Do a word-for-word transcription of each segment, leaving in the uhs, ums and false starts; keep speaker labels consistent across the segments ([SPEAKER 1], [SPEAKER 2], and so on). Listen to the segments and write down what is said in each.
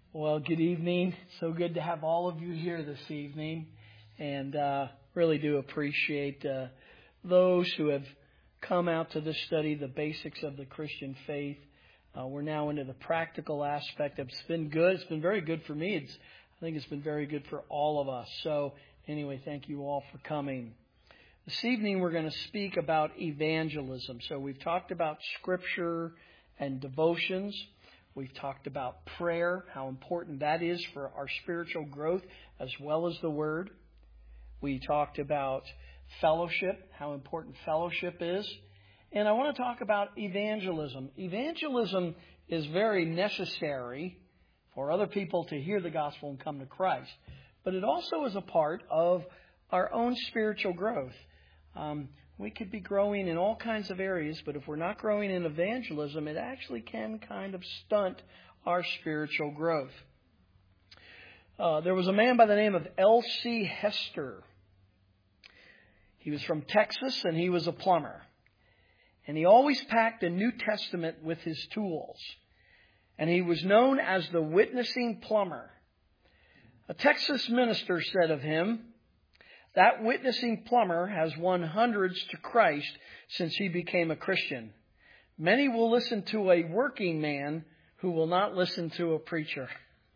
[SPEAKER 1] Well, good evening. So good to have all of you here this evening. And uh, really do appreciate uh, those who have come out to this study, the basics of the Christian faith. Uh, we're now into the practical aspect. It's been good. It's been very good for me. It's, I think it's been very good for all of us. So anyway, thank you all for coming. This evening we're going to speak about evangelism. So we've talked about Scripture and devotions. We've talked about prayer, how important that is for our spiritual growth as well as the Word. We talked about fellowship, how important fellowship is. And I want to talk about evangelism. Evangelism is very necessary for other people to hear the gospel and come to Christ. But it also is a part of our own spiritual growth. Um, we could be growing in all kinds of areas, but if we're not growing in evangelism, it actually can kind of stunt our spiritual growth. Uh, there was a man by the name of L C Hester. He was from Texas, and he was a plumber. And he always packed a New Testament with his tools. And he was known as the witnessing plumber. A Texas minister said of him, "That witnessing plumber has won hundreds to Christ since he became a Christian. Many will listen to a working man who will not listen to a preacher."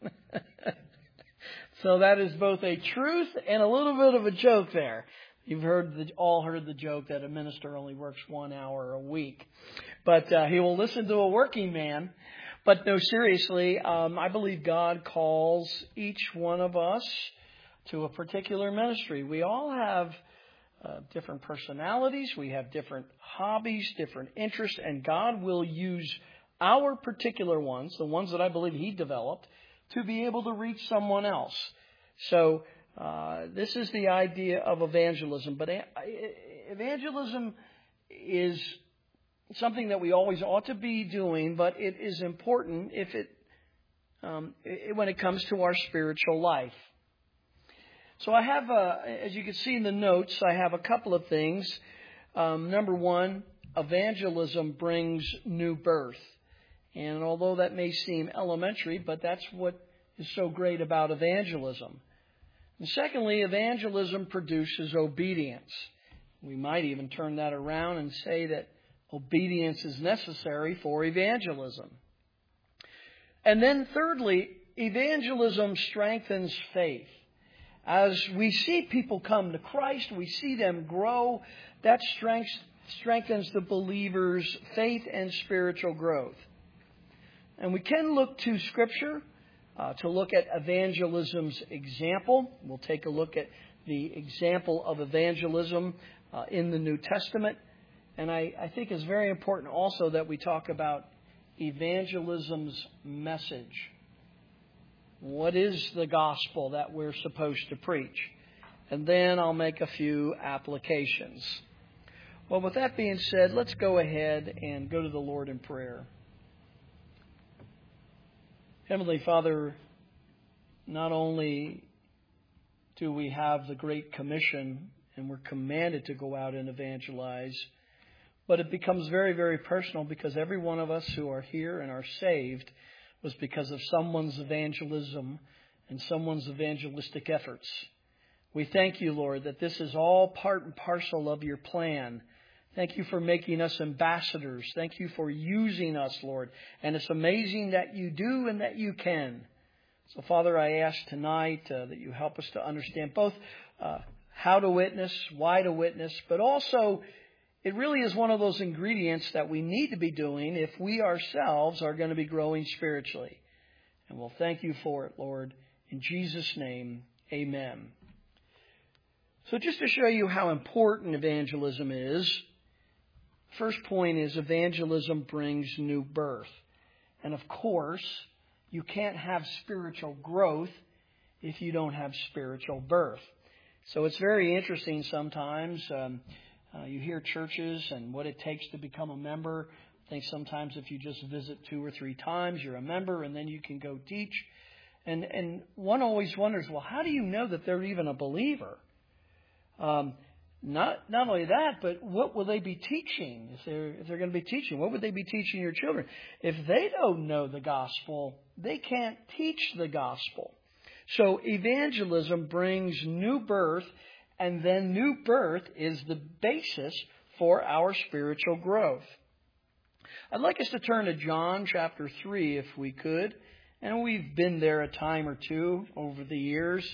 [SPEAKER 1] So that is both a truth and a little bit of a joke there. You've heard the, all heard the joke that a minister only works one hour a week. But uh, he will listen to a working man. But no, seriously, um, I believe God calls each one of us to a particular ministry. We all have uh, different personalities. We have different hobbies, different interests. And God will use our particular ones, the ones that I believe He developed, to be able to reach someone else. So uh, this is the idea of evangelism. But evangelism is something that we always ought to be doing, but it is important if it um, when it comes to our spiritual life. So I have, uh, as you can see in the notes, I have a couple of things. Um, number one, evangelism brings new birth. And although that may seem elementary, but that's what is so great about evangelism. And secondly, evangelism produces obedience. We might even turn that around and say that obedience is necessary for evangelism. And then thirdly, evangelism strengthens faith. As we see people come to Christ, we see them grow, that strength strengthens the believer's faith and spiritual growth. And we can look to Scripture uh, to look at evangelism's example. We'll take a look at the example of evangelism uh, in the New Testament. And I, I think it's very important also that we talk about evangelism's message. What is the gospel that we're supposed to preach? And then I'll make a few applications. Well, with that being said, let's go ahead and go to the Lord in prayer. Heavenly Father, not only do we have the Great Commission and we're commanded to go out and evangelize, but it becomes very, very personal because every one of us who are here and are saved was because of someone's evangelism and someone's evangelistic efforts. We thank you, Lord, that this is all part and parcel of your plan. Thank you for making us ambassadors. Thank you for using us, Lord. And it's amazing that you do and that you can. So, Father, I ask tonight uh, that you help us to understand both uh, how to witness, why to witness, but also it really is one of those ingredients that we need to be doing if we ourselves are going to be growing spiritually. And we'll thank you for it, Lord. In Jesus' name, amen. So just to show you how important evangelism is, first point is evangelism brings new birth. And of course, you can't have spiritual growth if you don't have spiritual birth. So it's very interesting sometimes. Um, Uh, you hear churches and what it takes to become a member. I think sometimes if you just visit two or three times, you're a member and then you can go teach. And and one always wonders, well, how do you know that they're even a believer? Um, not not only that, but what will they be teaching? If they're, if they're going to be teaching, what would they be teaching your children? If they don't know the gospel, they can't teach the gospel. So evangelism brings new birth, and then new birth is the basis for our spiritual growth. I'd like us to turn to John chapter three if we could. And we've been there a time or two over the years.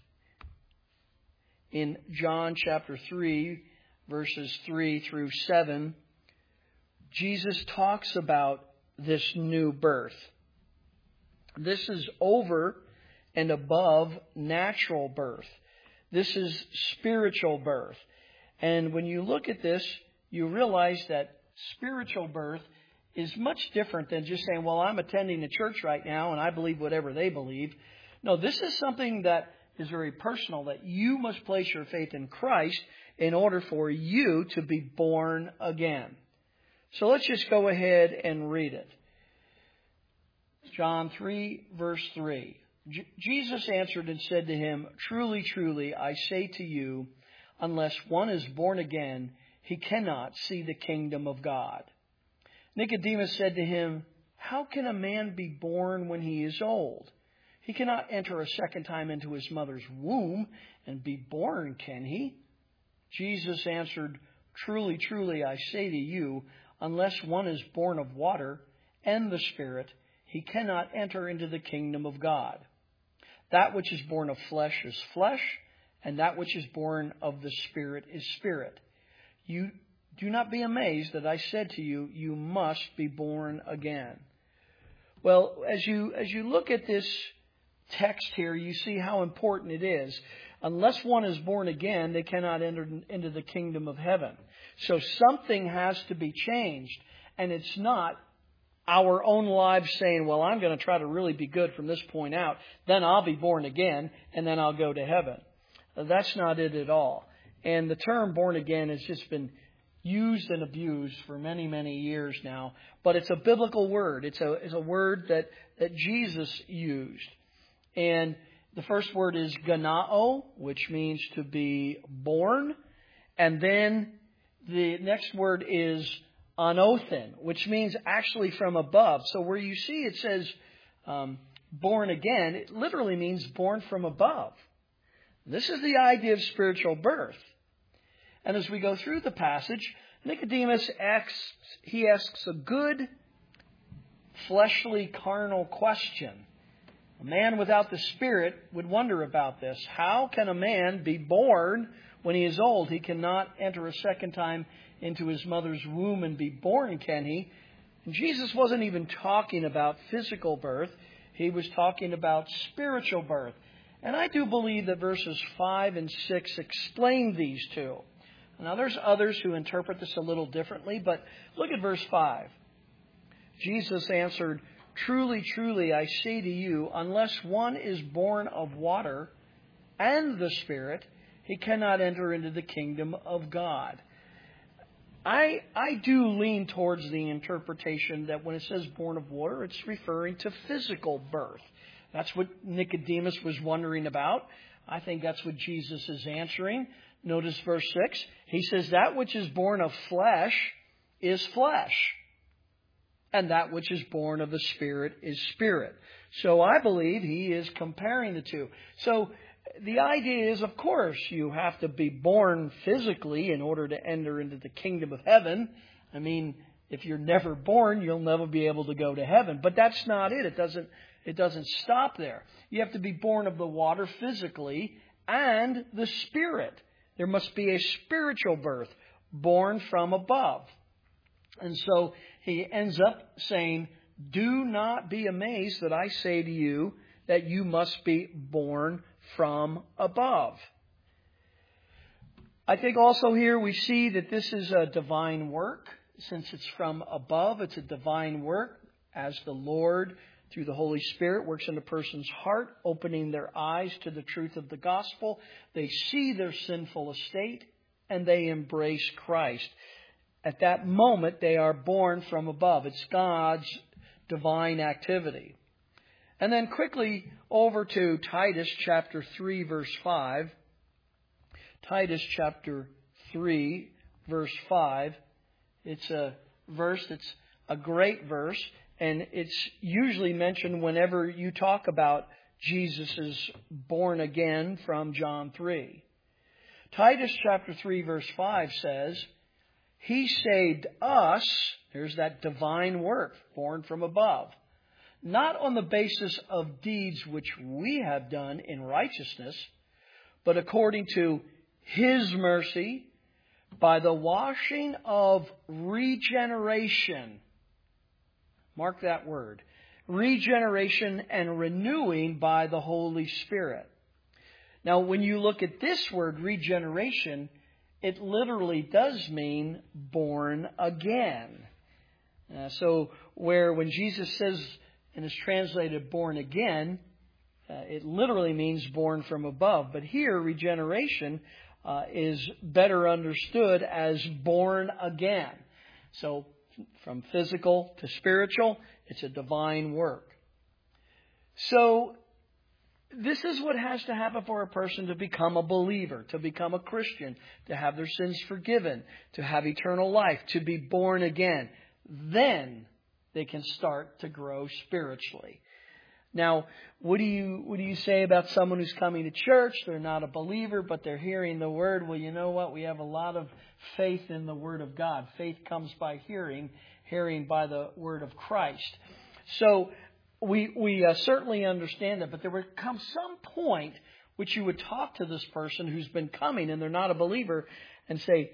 [SPEAKER 1] In John chapter three, verses three through seven, Jesus talks about this new birth. This is over and above natural birth. This is spiritual birth. And when you look at this, you realize that spiritual birth is much different than just saying, well, I'm attending the church right now and I believe whatever they believe. No, this is something that is very personal, that you must place your faith in Christ in order for you to be born again. So let's just go ahead and read it. John three, verse three. J- Jesus answered and said to him, "Truly, truly, I say to you, unless one is born again, he cannot see the kingdom of God." Nicodemus said to him, "How can a man be born when he is old? He cannot enter a second time into his mother's womb and be born, can he?" Jesus answered, "Truly, truly, I say to you, unless one is born of water and the Spirit, he cannot enter into the kingdom of God. That which is born of flesh is flesh, and that which is born of the Spirit is spirit. You do not be amazed that I said to you, you must be born again." Well, as you as you look at this text here, you see how important it is. Unless one is born again, they cannot enter into the kingdom of heaven. So something has to be changed. And it's not our own lives saying, well, I'm going to try to really be good from this point out. Then I'll be born again, and then I'll go to heaven. That's not it at all. And the term born again has just been used and abused for many, many years now. But it's a biblical word. It's a, it's a word that, that Jesus used. And the first word is ganao, which means to be born. And then the next word is anothen, which means actually from above. So where you see it says um, born again, it literally means born from above. This is the idea of spiritual birth. And as we go through the passage, Nicodemus asks, he asks a good, fleshly, carnal question. A man without the Spirit would wonder about this. How can a man be born when he is old? He cannot enter a second time into his mother's womb and be born, can he? And Jesus wasn't even talking about physical birth. He was talking about spiritual birth. And I do believe that verses five and six explain these two. Now, there's others who interpret this a little differently, but look at verse five. Jesus answered, "Truly, truly, I say to you, unless one is born of water and the Spirit, he cannot enter into the kingdom of God." I, I do lean towards the interpretation that when it says born of water, it's referring to physical birth. That's what Nicodemus was wondering about. I think that's what Jesus is answering. Notice verse six. He says, "That which is born of flesh is flesh, and that which is born of the Spirit is spirit." So I believe he is comparing the two. So the idea is, of course, you have to be born physically in order to enter into the kingdom of heaven. I mean, if you're never born, you'll never be able to go to heaven. But that's not it. It doesn't, it doesn't stop there. You have to be born of the water physically and the Spirit. There must be a spiritual birth, born from above. And so he ends up saying, "Do not be amazed that I say to you that you must be born from above." I think also here we see that this is a divine work. Since it's from above, it's a divine work as the Lord, through the Holy Spirit, works in a person's heart, opening their eyes to the truth of the gospel. They see their sinful estate and they embrace Christ. At that moment, they are born from above. It's God's divine activity. And then quickly over to Titus chapter three, verse five. Titus chapter three, verse five. It's a verse that's a great verse. And it's usually mentioned whenever you talk about Jesus is born again from John three. Titus chapter three verse five says, He saved us, here's that divine work, born from above, not on the basis of deeds which we have done in righteousness, but according to His mercy, by the washing of regeneration. Mark that word. Regeneration and renewing by the Holy Spirit. Now, when you look at this word, regeneration, it literally does mean born again. Uh, so, where when Jesus says and is translated born again, uh, it literally means born from above. But here, regeneration uh, is better understood as born again. So, from physical to spiritual, it's a divine work. So, this is what has to happen for a person to become a believer, to become a Christian, to have their sins forgiven, to have eternal life, to be born again. Then they can start to grow spiritually. Now, what do you what do you say about someone who's coming to church? They're not a believer, but they're hearing the Word. Well, you know what? We have a lot of faith in the Word of God. Faith comes by hearing, hearing by the Word of Christ. So we we uh, certainly understand that, but there would come some point which you would talk to this person who's been coming and they're not a believer and say,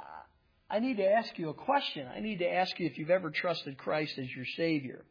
[SPEAKER 1] I need to ask you a question. I need to ask you if you've ever trusted Christ as your Savior.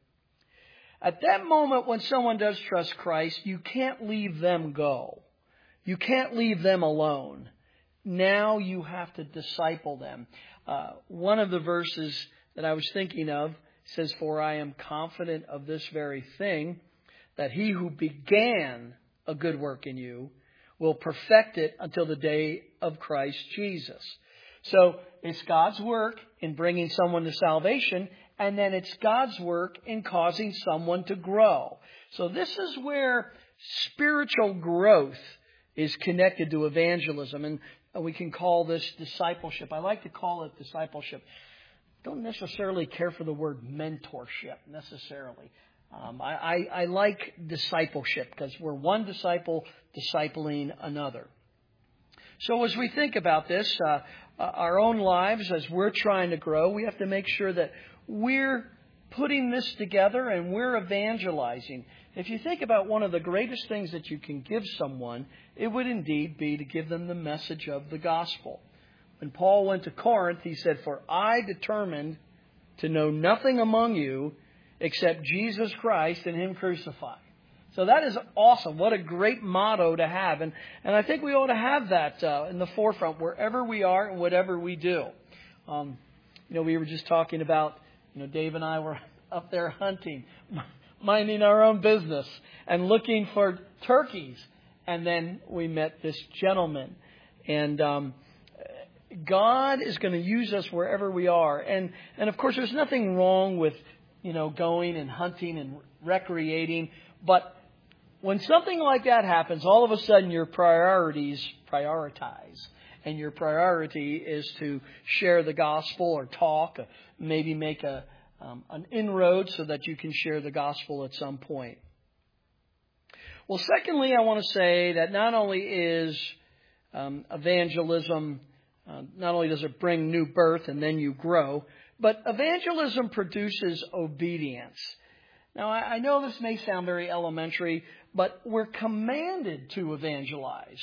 [SPEAKER 1] At that moment when someone does trust Christ, you can't leave them go. You can't leave them alone. Now you have to disciple them. Uh, one of the verses that I was thinking of says, For I am confident of this very thing, that He who began a good work in you will perfect it until the day of Christ Jesus. So it's God's work in bringing someone to salvation, and then it's God's work in causing someone to grow. So this is where spiritual growth is connected to evangelism, and we can call this discipleship. I like to call it discipleship. Don't necessarily care for the word mentorship necessarily. Um, I, I, I like discipleship because we're one disciple discipling another. So as we think about this, uh, our own lives, as we're trying to grow, we have to make sure that we're putting this together and we're evangelizing. If you think about one of the greatest things that you can give someone, it would indeed be to give them the message of the gospel. When Paul went to Corinth, he said, For I determined to know nothing among you except Jesus Christ and Him crucified. So that is awesome. What a great motto to have. And, and I think we ought to have that uh, in the forefront wherever we are and whatever we do. Um, you know, we were just talking about, you know, Dave and I were up there hunting, minding our own business and looking for turkeys. And then we met this gentleman. And um, God is going to use us wherever we are. And, and of course, there's nothing wrong with, you know, going and hunting and recreating. But when something like that happens, all of a sudden your priorities prioritize. And your priority is to share the gospel or talk, maybe make a um, an inroad so that you can share the gospel at some point. Well, secondly, I want to say that not only is um, evangelism, uh, not only does it bring new birth and then you grow, but evangelism produces obedience. Now, I know this may sound very elementary, but we're commanded to evangelize.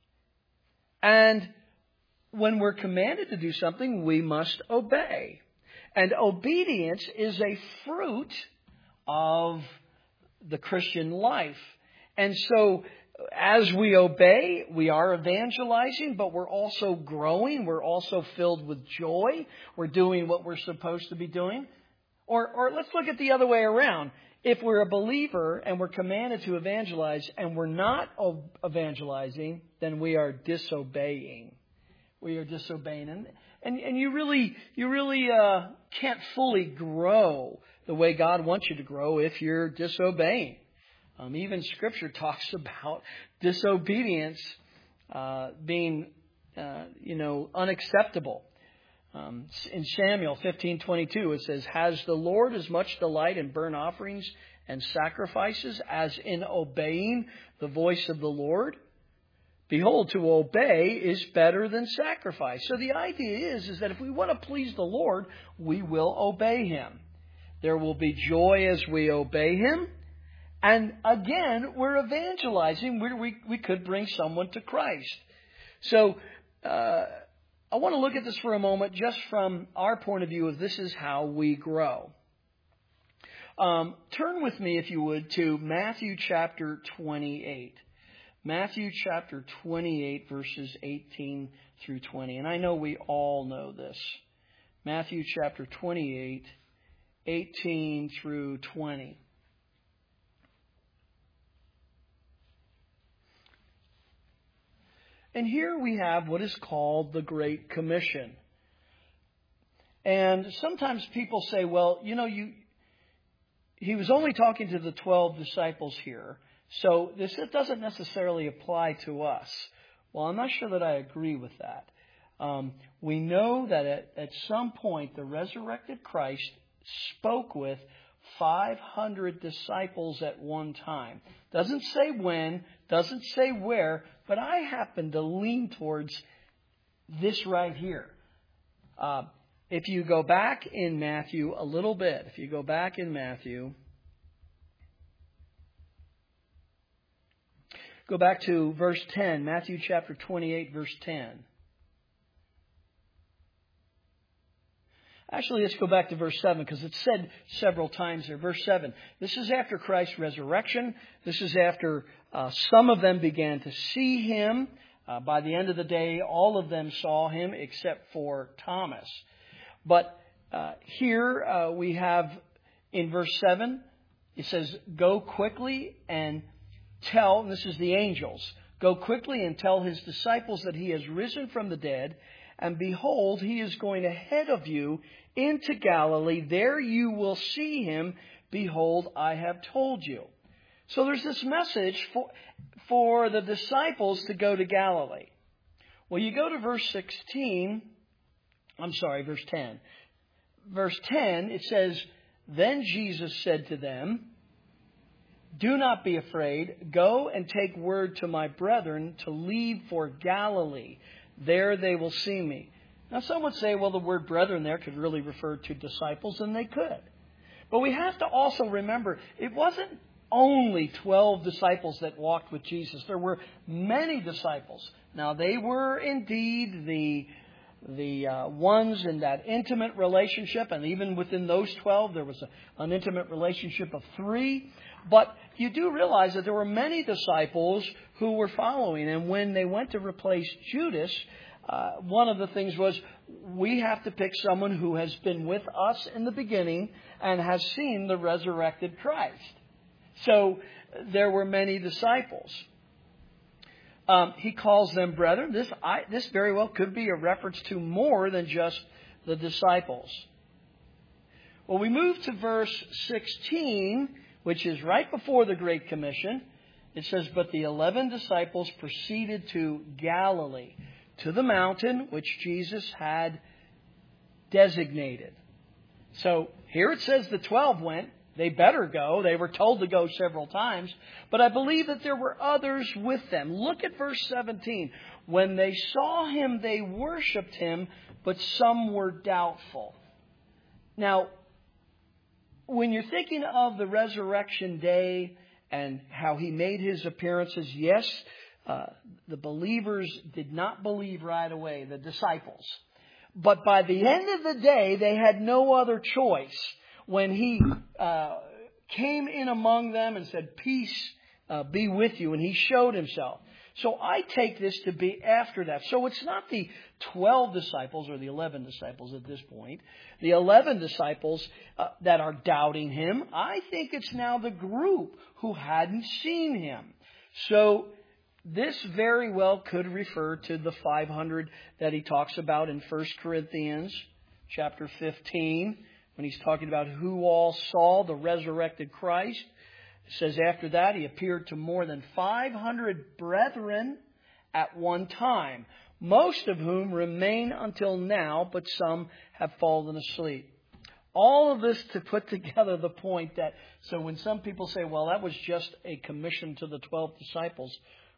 [SPEAKER 1] And when we're commanded to do something, we must obey. And obedience is a fruit of the Christian life. And so, as we obey, we are evangelizing, but we're also growing. We're also filled with joy. We're doing what we're supposed to be doing. Or, or let's look at the other way around. If we're a believer and we're commanded to evangelize and we're not evangelizing, then we are disobeying. We are disobeying. And, and, and you really, you really uh, can't fully grow the way God wants you to grow if you're disobeying. Um, even Scripture talks about disobedience uh, being, uh, you know, unacceptable. Um, in Samuel fifteen twenty-two, it says, "Has the Lord as much delight in burnt offerings and sacrifices as in obeying the voice of the Lord? Behold, to obey is better than sacrifice." So the idea is, is that if we want to please the Lord, we will obey Him. There will be joy as we obey Him. And again, we're evangelizing. We, we, we could bring someone to Christ. So uh, I want to look at this for a moment just from our point of view of this is how we grow. Um, turn with me, if you would, to Matthew chapter twenty-eight. Matthew chapter twenty-eight, verses eighteen through twenty. And I know we all know this. Matthew chapter twenty-eight, eighteen through twenty. And here we have what is called the Great Commission. And sometimes people say, well, you know, you he was only talking to the twelve disciples here, so this doesn't necessarily apply to us. Well, I'm not sure that I agree with that. Um, we know that at, at some point the resurrected Christ spoke with five hundred disciples at one time. Doesn't say when, doesn't say where, but I happen to lean towards this right here. Uh, if you go back in Matthew a little bit, if you go back in Matthew, go back to verse ten, Matthew chapter twenty-eight, verse ten. Actually, let's go back to verse seven because it's said several times there. Verse seven. This is after Christ's resurrection. This is after uh, some of them began to see Him. Uh, by the end of the day, all of them saw Him except for Thomas. But uh, here uh, we have in verse seven, it says, "Go quickly and tell," and this is the angels, "Go quickly and tell His disciples that He has risen from the dead. And behold, He is going ahead of you into Galilee. There you will see Him. Behold, I have told you." So there's this message for, for the disciples to go to Galilee. Well, you go to verse sixteen. I'm sorry, verse ten. Verse ten, it says, "Then Jesus said to them, 'Do not be afraid. Go and take word to my brethren to leave for Galilee. There they will see me.'" Now some would say, well, the word brethren there could really refer to disciples, and they could. But we have to also remember, it wasn't only twelve disciples that walked with Jesus. There were many disciples. Now they were indeed the, the uh, ones in that intimate relationship, and even within those twelve, there was a, an intimate relationship of three. But you do realize that there were many disciples who were following. And when they went to replace Judas, uh, one of the things was, we have to pick someone who has been with us in the beginning and has seen the resurrected Christ. So there were many disciples. Um, he calls them brethren. This, I, this very well could be a reference to more than just the disciples. Well, we move to verse sixteen, which is right before the Great Commission. It says, "But the eleven disciples proceeded to Galilee, to the mountain which Jesus had designated." So here it says the twelve went. They better go. They were told to go several times. But I believe that there were others with them. Look at verse seventeen. "When they saw Him, they worshipped Him, but some were doubtful." Now, when you're thinking of the resurrection day and how He made His appearances, yes, uh, the believers did not believe right away, the disciples. But by the end of the day, they had no other choice. When He uh, came in among them and said, "Peace uh, be with you," and He showed Himself. So I take this to be after that. So it's not the twelve disciples or the eleven disciples at this point, the eleven disciples uh, that are doubting Him. I think it's now the group who hadn't seen Him. So this very well could refer to the five hundred that he talks about in First Corinthians chapter fifteen, when he's talking about who all saw the resurrected Christ. It says after that, He appeared to more than five hundred brethren at one time. most of whom remain until now, but some have fallen asleep. All of this to put together the point that, so when some people say, well, that was just a commission to the twelve disciples,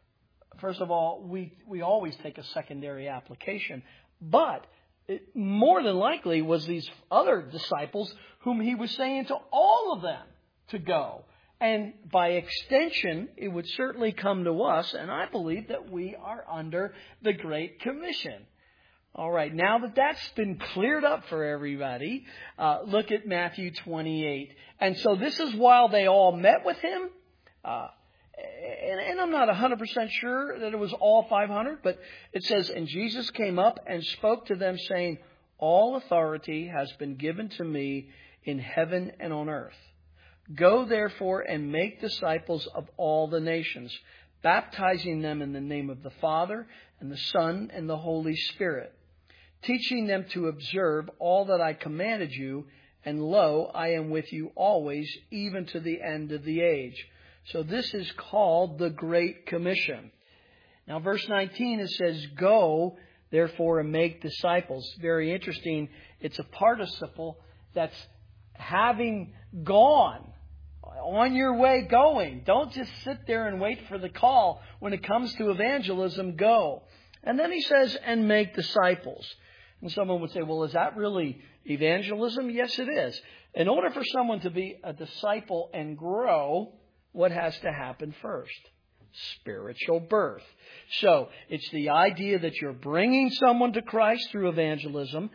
[SPEAKER 1] first of all, we, we always take a secondary application. But it more than likely was these other disciples whom he was saying to all of them to go. And by extension, it would certainly come to us, and I believe that we are under the Great Commission. All right, now that that's been cleared up for everybody, uh, look at Matthew twenty-eight. And so this is while they all met with him. Uh, and, and I'm not one hundred percent sure that it was all five hundred, but it says, and Jesus came up and spoke to them, saying, all authority has been given to me in heaven and on earth. Go therefore and make disciples of all the nations, baptizing them in the name of the Father and the Son and the Holy Spirit, teaching them to observe all that I commanded you, and lo, I am with you always, even to the end of the age. So this is called the Great Commission. Now, verse nineteen, it says, go, therefore, and make disciples. Very interesting. It's a participle that's having gone. On your way going. Don't just sit there and wait for the call. When it comes to evangelism, go. And then he says, and make disciples. And someone would say, well, is that really evangelism? Yes, it is. In order for someone to be a disciple and grow, what has to happen first? Spiritual birth. So it's the idea that you're bringing someone to Christ through evangelism.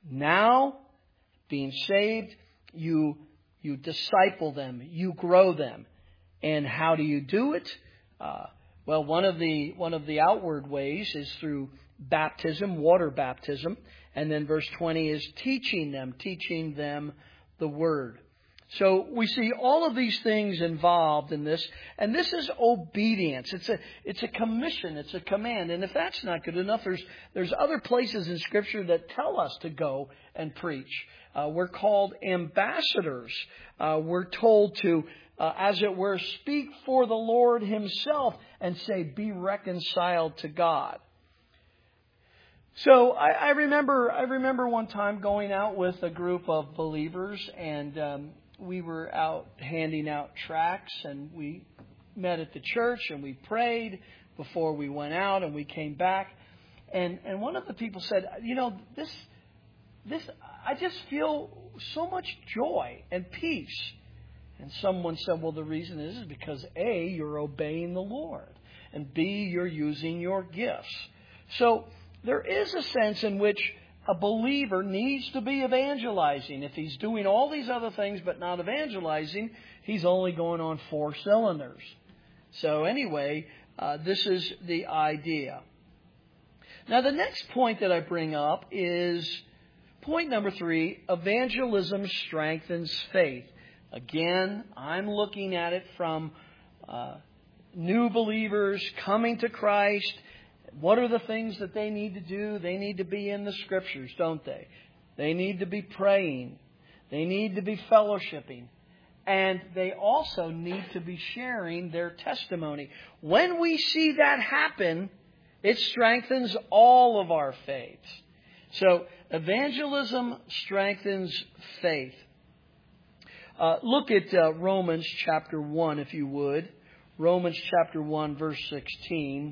[SPEAKER 1] Now, being saved, you You disciple them. You grow them. And how do you do it? Uh, well, one of the one of the outward ways is through baptism, water baptism. And then verse twenty is teaching them, teaching them the Word. So we see all of these things involved in this. And this is obedience. It's a it's a commission. It's a command. And if that's not good enough, there's there's other places in Scripture that tell us to go and preach. Uh, we're called ambassadors. Uh, we're told to, uh, as it were, speak for the Lord Himself and say, be reconciled to God. So I, I remember, I remember one time going out with a group of believers, and um, we were out handing out tracts, and we met at the church, and we prayed before we went out, and we came back, and and one of the people said, you know, this. This, I just feel so much joy and peace. And someone said, well, the reason is, is because A, you're obeying the Lord, and B, you're using your gifts. So there is a sense in which a believer needs to be evangelizing. If he's doing all these other things but not evangelizing, he's only going on four cylinders. So anyway, uh, this is the idea. Now the next point that I bring up is point number three, evangelism strengthens faith. Again, I'm looking at it from uh, new believers coming to Christ. What are the things that they need to do? They need to be in the Scriptures, don't they? They need to be praying. They need to be fellowshipping. And they also need to be sharing their testimony. When we see that happen, it strengthens all of our faiths. So, evangelism strengthens faith. Uh, look at uh, Romans chapter one, if you would. Romans chapter one, verse sixteen.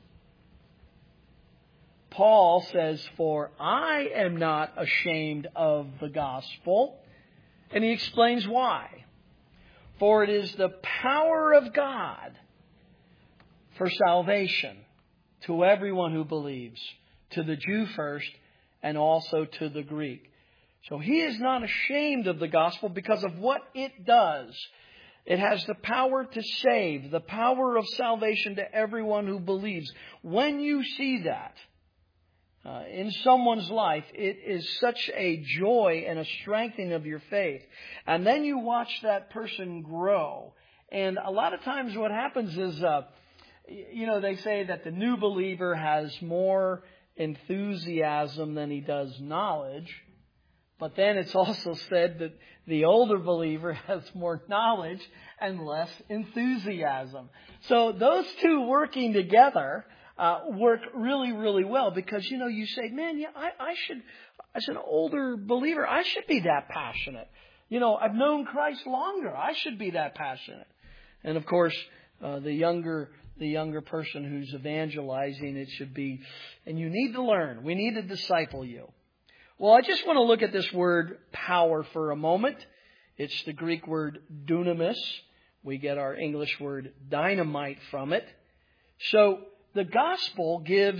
[SPEAKER 1] Paul says, for I am not ashamed of the gospel. And he explains why. For it is the power of God for salvation to everyone who believes, to the Jew first, and also to the Greek. So he is not ashamed of the gospel because of what it does. It has the power to save, the power of salvation to everyone who believes. When you see that uh, in someone's life, it is such a joy and a strengthening of your faith. And then you watch that person grow. And a lot of times what happens is, uh, you know, they say that the new believer has more enthusiasm than he does knowledge. But then it's also said that the older believer has more knowledge and less enthusiasm. So those two working together, uh, work really, really well because, you know, you say, man, yeah, I, I should, as an older believer, I should be that passionate. You know, I've known Christ longer. I should be that passionate. And of course, uh, the younger, the younger person who's evangelizing, it should be, and you need to learn. We need to disciple you. Well, I just want to look at this word power for a moment. It's the Greek word dunamis. We get our English word dynamite from it. So the gospel gives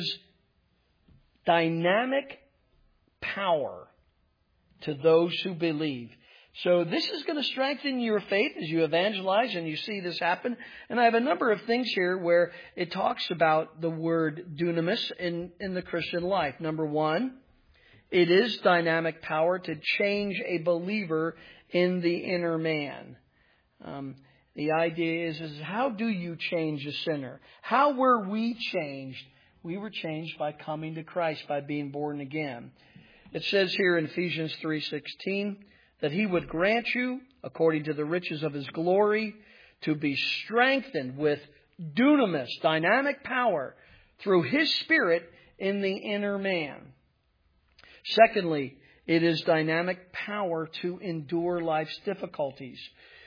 [SPEAKER 1] dynamic power to those who believe. So this is going to strengthen your faith as you evangelize and you see this happen. And I have a number of things here where it talks about the word dunamis in, in the Christian life. Number one, it is dynamic power to change a believer in the inner man. Um, the idea is, is how do you change a sinner? How were we changed? We were changed by coming to Christ, by being born again. It says here in Ephesians three sixteen that He would grant you, according to the riches of His glory, to be strengthened with dunamis, dynamic power, through His Spirit in the inner man. Secondly, it is dynamic power to endure life's difficulties.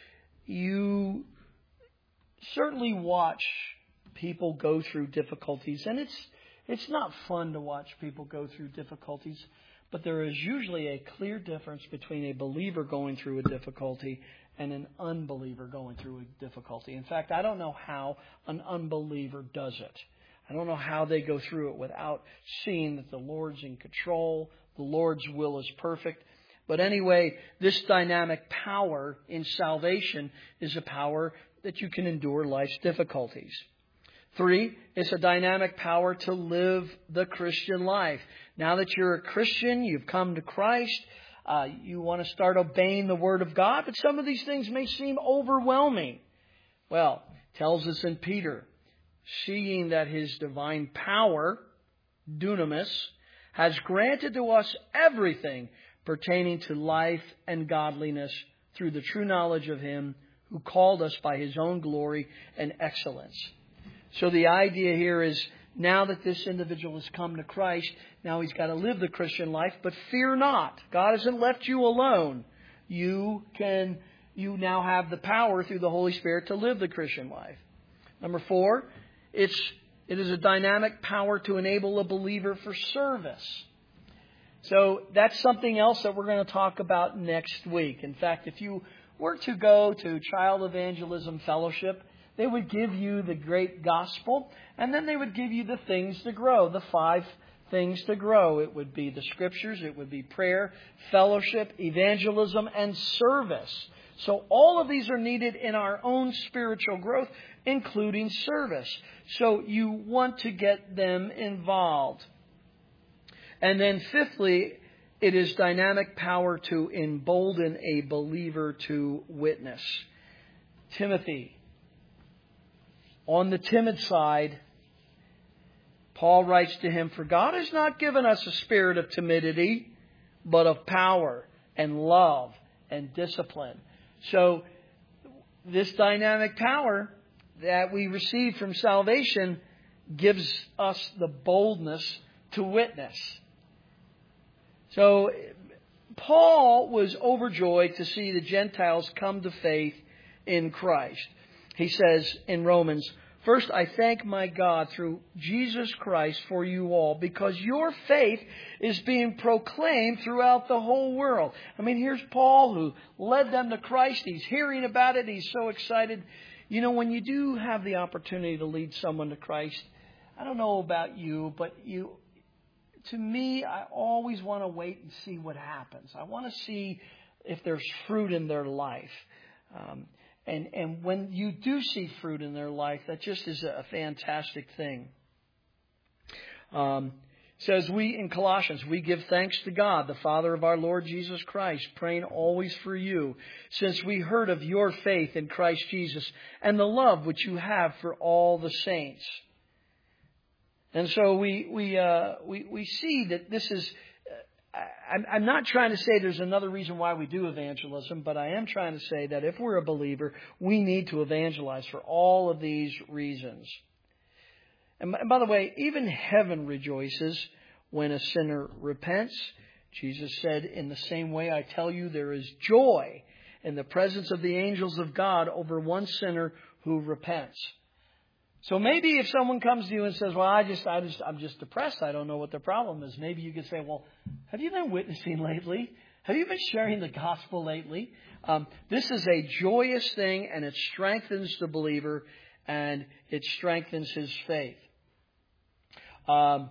[SPEAKER 1] You certainly watch people go through difficulties, and it's it's not fun to watch people go through difficulties, but there is usually a clear difference between a believer going through a difficulty and an unbeliever going through a difficulty. In fact, I don't know how an unbeliever does it. I don't know how they go through it without seeing that the Lord's in control, the Lord's will is perfect. But anyway, this dynamic power in salvation is a power that you can endure life's difficulties. Three, it's a dynamic power to live the Christian life. Now that you're a Christian, you've come to Christ, uh, you want to start obeying the Word of God, but some of these things may seem overwhelming. Well, it tells us in Peter, seeing that His divine power, dunamis, has granted to us everything pertaining to life and godliness through the true knowledge of Him who called us by His own glory and excellence. So the idea here is now that this individual has come to Christ, now he's got to live the Christian life, but fear not. God hasn't left you alone. You can, you now have the power through the Holy Spirit to live the Christian life. Number four, it's, it is a dynamic power to enable a believer for service. So that's something else that we're going to talk about next week. In fact, if you were to go to Child Evangelism Fellowship, they would give you the great gospel, and then they would give you the things to grow, the five things to grow. It would be the scriptures, it would be prayer, fellowship, evangelism, and service. So all of these are needed in our own spiritual growth, including service. So you want to get them involved. And then fifthly, it is dynamic power to embolden a believer to witness. Timothy. On the timid side, Paul writes to him, "For God has not given us a spirit of timidity, but of power and love and discipline." So this dynamic power that we receive from salvation gives us the boldness to witness. So Paul was overjoyed to see the Gentiles come to faith in Christ. He says in Romans, "First, I thank my God through Jesus Christ for you all, because your faith is being proclaimed throughout the whole world." I mean, here's Paul who led them to Christ. He's hearing about it. He's so excited. You know, when you do have the opportunity to lead someone to Christ, I don't know about you, but you, to me, I always want to wait and see what happens. I want to see if there's fruit in their life. Um, And, and when you do see fruit in their life, that just is a fantastic thing. Um, says we in Colossians, we give thanks to God, the Father of our Lord Jesus Christ, praying always for you, since we heard of your faith in Christ Jesus and the love which you have for all the saints. And so we we uh, we we see that this is. I'm not trying to say there's another reason why we do evangelism, but I am trying to say that if we're a believer, we need to evangelize for all of these reasons. And by the way, even heaven rejoices when a sinner repents. Jesus said, in the same way I tell you, there is joy in the presence of the angels of God over one sinner who repents. So maybe if someone comes to you and says, well, I just, I just, I'm just depressed. I don't know what the problem is. Maybe you could say, well, have you been witnessing lately? Have you been sharing the gospel lately? Um, this is a joyous thing, and it strengthens the believer, and it strengthens his faith. Um,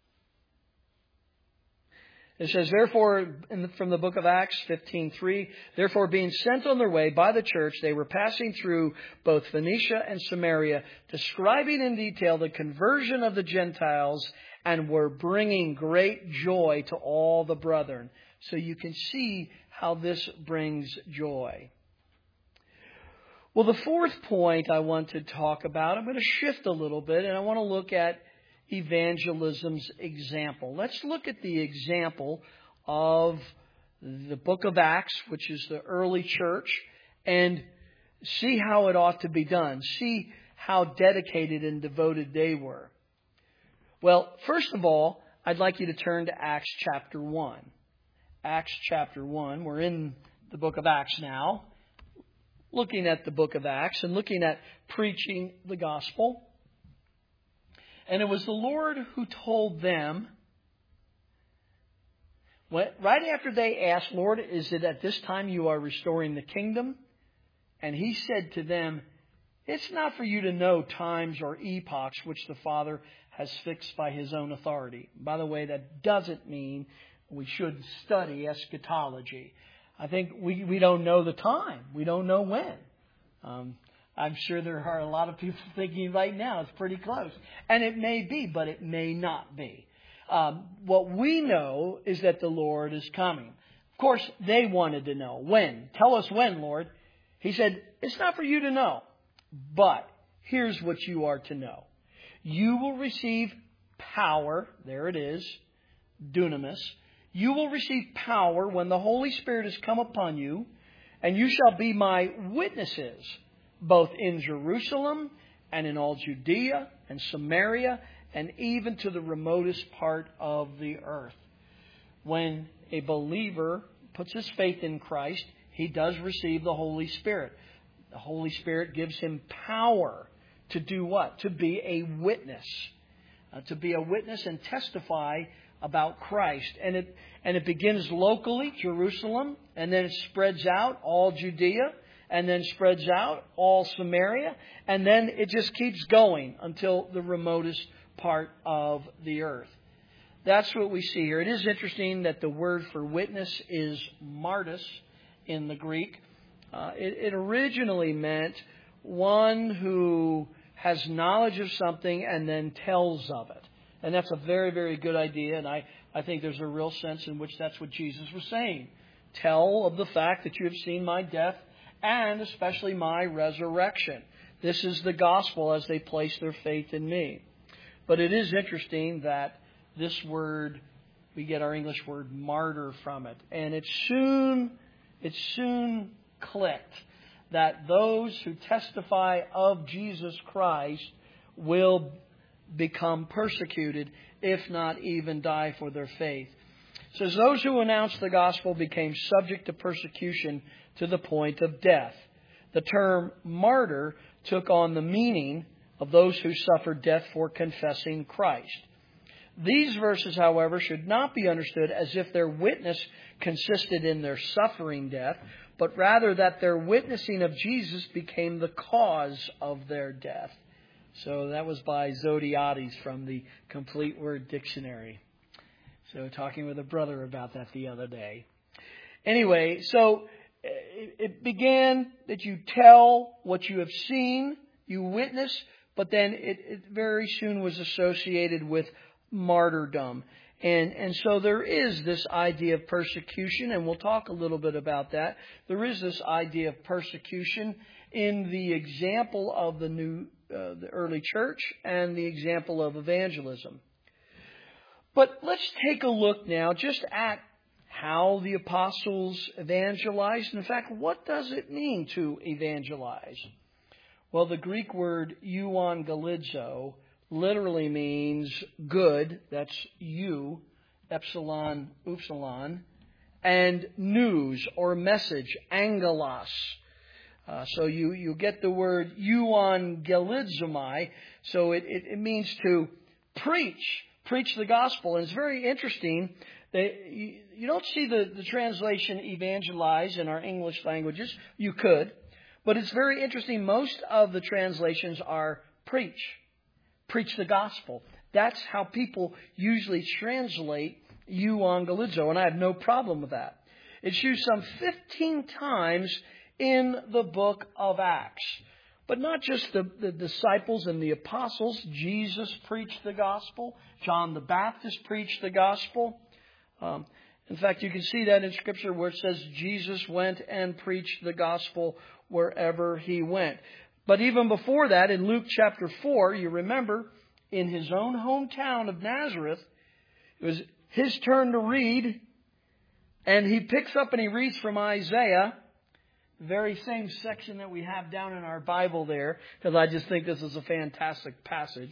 [SPEAKER 1] It says, therefore, in the, from the book of Acts fifteen three, therefore being sent on their way by the church, they were passing through both Phoenicia and Samaria, describing in detail the conversion of the Gentiles, and were bringing great joy to all the brethren. So you can see how this brings joy. Well, the fourth point I want to talk about, I'm going to shift a little bit, and I want to look at evangelism's example. Let's look at the example of the book of Acts, which is the early church, and see how it ought to be done. See how dedicated and devoted they were. Well, first of all, I'd like you to turn to Acts chapter one. Acts chapter one. We're in the book of Acts now, looking at the book of Acts and looking at preaching the gospel. And it was the Lord who told them, right after they asked, Lord, is it at this time you are restoring the kingdom? And He said to them, it's not for you to know times or epochs which the Father has fixed by His own authority. By the way, that doesn't mean we should study eschatology. I think we, we don't know the time. We don't know when. Um, I'm sure there are a lot of people thinking right now it's pretty close. And it may be, but it may not be. Um, what we know is that the Lord is coming. Of course, they wanted to know. When? Tell us when, Lord. He said, it's not for you to know. But here's what you are to know. You will receive power. There it is. Dunamis. You will receive power when the Holy Spirit has come upon you. And you shall be my witnesses, both in Jerusalem and in all Judea and Samaria and even to the remotest part of the earth. When a believer puts his faith in Christ, he does receive the Holy Spirit. The Holy Spirit gives him power to do what? To be a witness. Uh, to be a witness and testify about Christ. And it, and it begins locally, Jerusalem, and then it spreads out, all Judea, and then spreads out all Samaria, and then it just keeps going until the remotest part of the earth. That's what we see here. It is interesting that the word for witness is martys in the Greek. Uh, it, it originally meant one who has knowledge of something and then tells of it. And that's a very, very good idea, and I, I think there's a real sense in which that's what Jesus was saying. Tell of the fact that you have seen my death and especially my resurrection. This is the gospel as they place their faith in me. But it is interesting that this word, we get our English word martyr from it. And it soon, it soon clicked that those who testify of Jesus Christ will become persecuted, if not even die for their faith. It says, those who announced the gospel became subject to persecution to the point of death. The term martyr took on the meaning of those who suffered death for confessing Christ. These verses, however, should not be understood as if their witness consisted in their suffering death, but rather that their witnessing of Jesus became the cause of their death. So that was by Zodiates from the Complete Word Dictionary. So talking with a brother about that the other day. Anyway, so it began that you tell what you have seen, you witness, but then it, it very soon was associated with martyrdom. And, and so there is this idea of persecution, and we'll talk a little bit about that. There is this idea of persecution in the example of the new, uh, the early church and the example of evangelism. But let's take a look now just at how the apostles evangelized. In fact, what does it mean to evangelize? Well, the Greek word euangelizo literally means good. That's you, epsilon, upsilon. And news or message, angelos. Uh, so you, you get the word euangelizomai. So it, it, it means to preach, preach the gospel. And it's very interesting that you, you don't see the, the translation evangelize in our English languages. You could. But it's very interesting. Most of the translations are preach. Preach the gospel. That's how people usually translate euangelizo, and I have no problem with that. It's used some fifteen times in the book of Acts. But not just the, the disciples and the apostles. Jesus preached the gospel. John the Baptist preached the gospel. Um, in fact, you can see that in Scripture where it says Jesus went and preached the gospel wherever he went. But even before that, in Luke chapter four, you remember, in his own hometown of Nazareth, it was his turn to read, and he picks up and he reads from Isaiah, the very same section that we have down in our Bible there, because I just think this is a fantastic passage.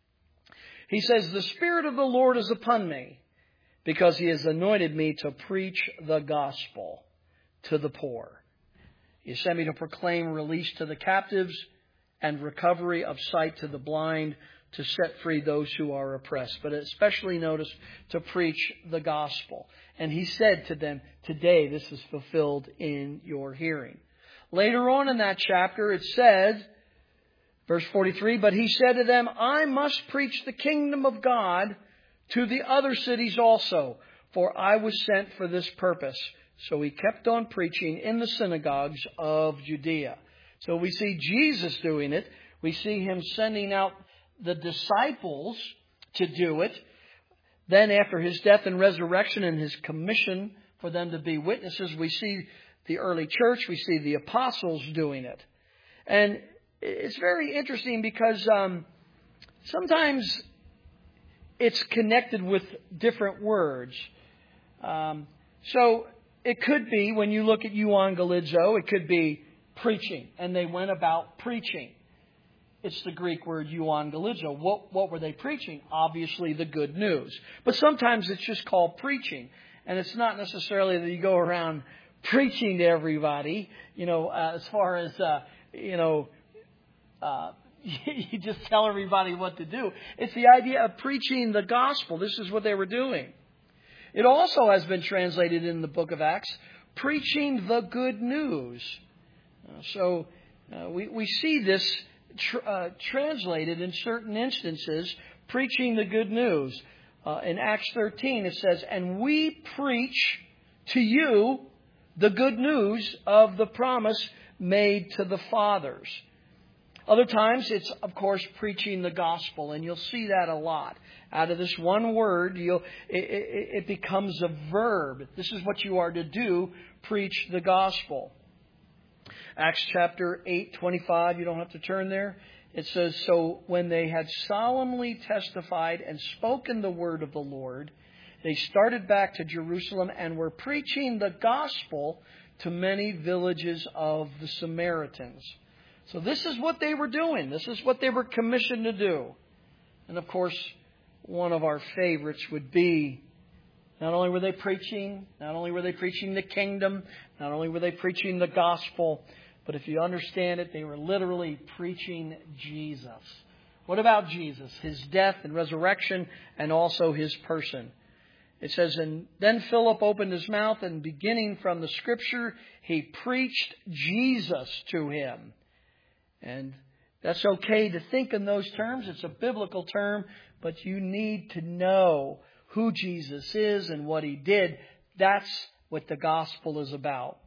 [SPEAKER 1] He says, "The Spirit of the Lord is upon me, because he has anointed me to preach the gospel to the poor. He sent me to proclaim release to the captives and recovery of sight to the blind, to set free those who are oppressed." But especially notice, to preach the gospel. And he said to them, "Today this is fulfilled in your hearing." Later on in that chapter it says, verse forty-three, "But he said to them, I must preach the kingdom of God to the other cities also, for I was sent for this purpose." So he kept on preaching in the synagogues of Judea. So we see Jesus doing it. We see him sending out the disciples to do it. Then after his death and resurrection and his commission for them to be witnesses, we see the early church, we see the apostles doing it. And it's very interesting because um, sometimes it's connected with different words. Um, so it could be, when you look at euangelizo, it could be preaching. And they went about preaching. It's the Greek word euangelizo. What, what were they preaching? Obviously the good news. But sometimes it's just called preaching. And it's not necessarily that you go around preaching to everybody, you know, uh, as far as, uh, you know, uh, you just tell everybody what to do. It's the idea of preaching the gospel. This is what they were doing. It also has been translated in the book of Acts, preaching the good news. Uh, so uh, we, we see this tr- uh, translated in certain instances, preaching the good news. Uh, in Acts thirteen it says, "And we preach to you the good news of the promise made to the fathers." Other times it's, of course, preaching the gospel, and you'll see that a lot. Out of this one word, you'll, it, it, it becomes a verb. This is what you are to do, preach the gospel. Acts chapter eight, twenty-five, you don't have to turn there. It says, "So when they had solemnly testified and spoken the word of the Lord, they started back to Jerusalem and were preaching the gospel to many villages of the Samaritans." So this is what they were doing. This is what they were commissioned to do. And of course, one of our favorites would be, not only were they preaching, not only were they preaching the kingdom, not only were they preaching the gospel, but if you understand it, they were literally preaching Jesus. What about Jesus? His death and resurrection, and also his person. It says, "And then Philip opened his mouth, and beginning from the scripture, he preached Jesus to him." And that's okay to think in those terms. It's a biblical term, but you need to know who Jesus is and what he did. That's what the gospel is about.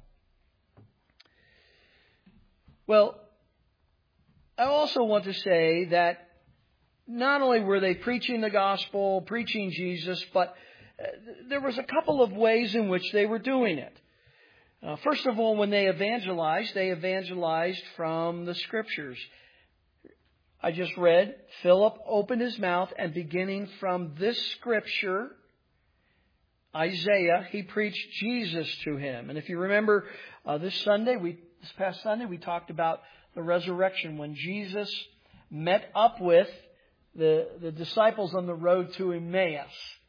[SPEAKER 1] Well, I also want to say that not only were they preaching the gospel, preaching Jesus, but there was a couple of ways in which they were doing it. Uh, first of all, when they evangelized, they evangelized from the Scriptures. I just read, Philip opened his mouth, and beginning from this Scripture, Isaiah, he preached Jesus to him. And if you remember, uh, this Sunday, we this past Sunday, we talked about the resurrection when Jesus met up with the, the disciples on the road to Emmaus.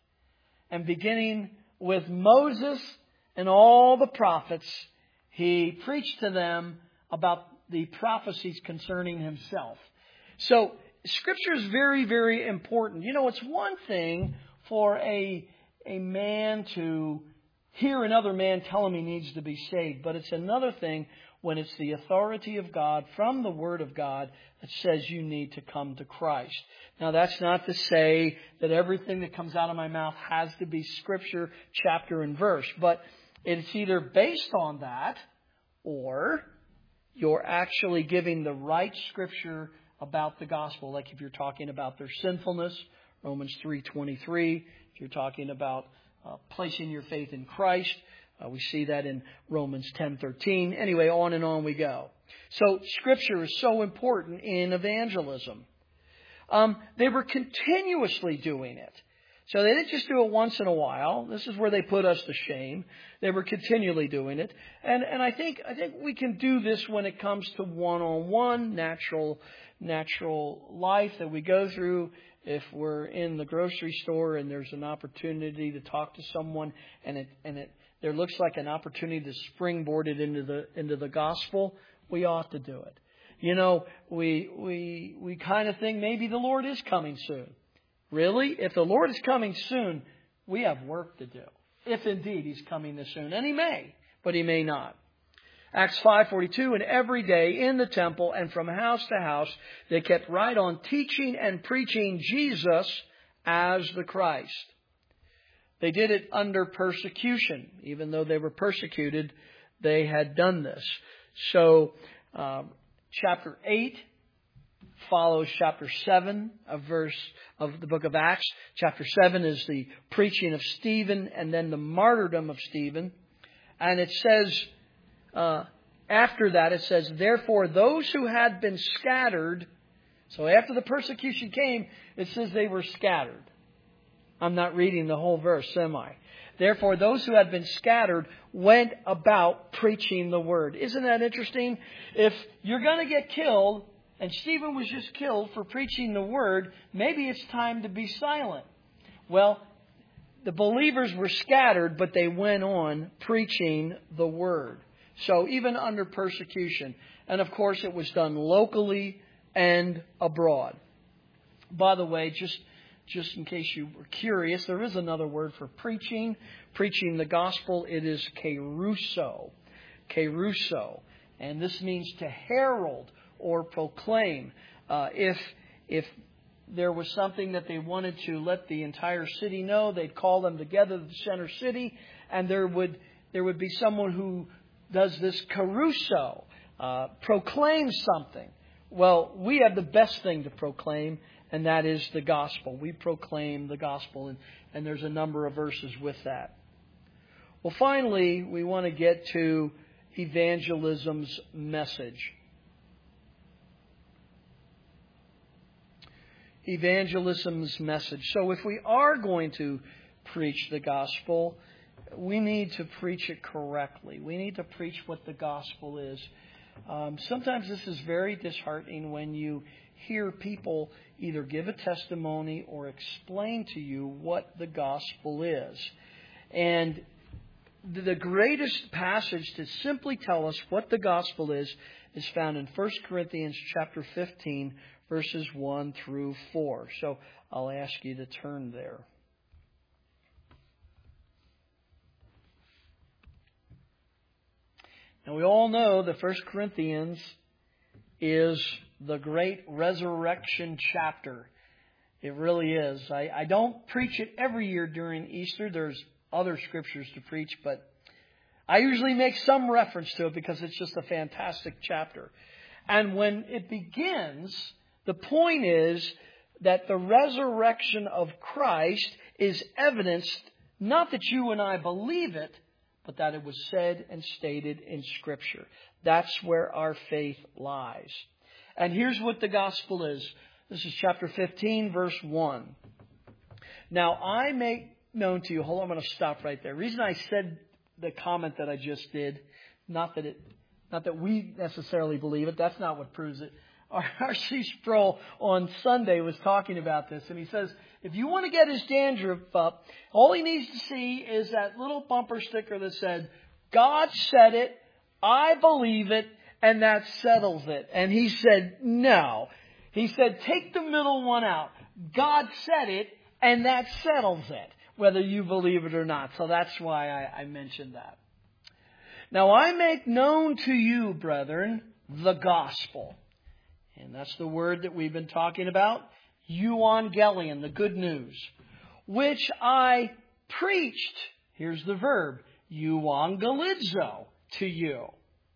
[SPEAKER 1] And beginning with Moses and all the prophets, he preached to them about the prophecies concerning himself. So Scripture is very, very important. You know, it's one thing for a, a man to hear another man tell him he needs to be saved, but it's another thing when it's the authority of God from the Word of God that says you need to come to Christ. Now, that's not to say that everything that comes out of my mouth has to be Scripture, chapter, and verse, but it's either based on that or you're actually giving the right Scripture about the gospel. Like if you're talking about their sinfulness, Romans three twenty-three. If you're talking about uh, placing your faith in Christ, uh, we see that in Romans ten thirteen. Anyway, on and on we go. So Scripture is so important in evangelism. Um, they were continuously doing it. So they didn't just do it once in a while. This is where they put us to shame. They were continually doing it. And and I think I think we can do this when it comes to one-on-one, natural natural life that we go through. If we're in the grocery store and there's an opportunity to talk to someone and it and it there looks like an opportunity to springboard it into the into the gospel, we ought to do it. You know, we we we kind of think maybe the Lord is coming soon. Really? If the Lord is coming soon, we have work to do. If indeed He's coming this soon. And He may, but He may not. Acts five forty-two, and every day in the temple and from house to house, they kept right on teaching and preaching Jesus as the Christ. They did it under persecution. Even though they were persecuted, they had done this. So, um, chapter eight follows chapter seven of verse of the book of Acts. Chapter seven is the preaching of Stephen and then the martyrdom of Stephen. And it says, uh, after that, it says, therefore those who had been scattered, so after the persecution came, it says they were scattered. I'm not reading the whole verse, am I? Therefore, those who had been scattered went about preaching the word. Isn't that interesting? If you're going to get killed, and Stephen was just killed for preaching the word, maybe it's time to be silent. Well, the believers were scattered, but they went on preaching the word. So even under persecution. And of course, it was done locally and abroad. By the way, just, just in case you were curious, there is another word for preaching. Preaching the gospel, it is kerusso. Kerusso. And this means to herald or proclaim. Uh, if if there was something that they wanted to let the entire city know, they'd call them together to the center city, and there would there would be someone who does this kerusso, uh, proclaims something. Well, we have the best thing to proclaim, and that is the gospel. We proclaim the gospel, and, and there's a number of verses with that. Well, finally, we want to get to evangelism's message. Evangelism's message. So if we are going to preach the gospel, we need to preach it correctly. We need to preach what the gospel is. Um, sometimes this is very disheartening when you hear people either give a testimony or explain to you what the gospel is. And the greatest passage to simply tell us what the gospel is is found in First Corinthians chapter fifteen, verses one through four. So I'll ask you to turn there. Now we all know that First Corinthians is the great resurrection chapter. It really is. I, I don't preach it every year during Easter. There's other scriptures to preach, but I usually make some reference to it because it's just a fantastic chapter. And when it begins, the point is that the resurrection of Christ is evidenced, not that you and I believe it, but that it was said and stated in Scripture. That's where our faith lies. And here's what the gospel is. This is chapter fifteen, verse one. Now I make known to you, hold on, I'm going to stop right there. The reason I said the comment that I just did, not that it, not that we necessarily believe it, that's not what proves it. R C Sproul on Sunday was talking about this, and he says, if you want to get his dandruff up, all he needs to see is that little bumper sticker that said, God said it, I believe it, and that settles it. And he said, no. He said, take the middle one out. God said it, and that settles it, whether you believe it or not. So that's why I, I mentioned that. Now I make known to you, brethren, the gospel. And that's the word that we've been talking about. Euangelion, the good news. Which I preached. Here's the verb. Euangelizo to you.